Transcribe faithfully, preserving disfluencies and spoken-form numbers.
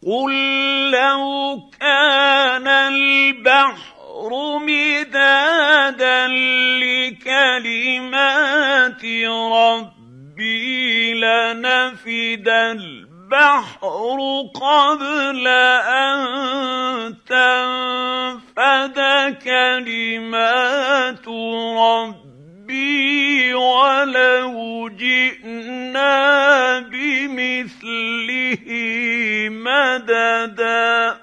قل لو كان البحر مدادا لكلمات ربي لنفد البحر قبل أن تنفد كلمات ربي ولو جئنا بمثله مددا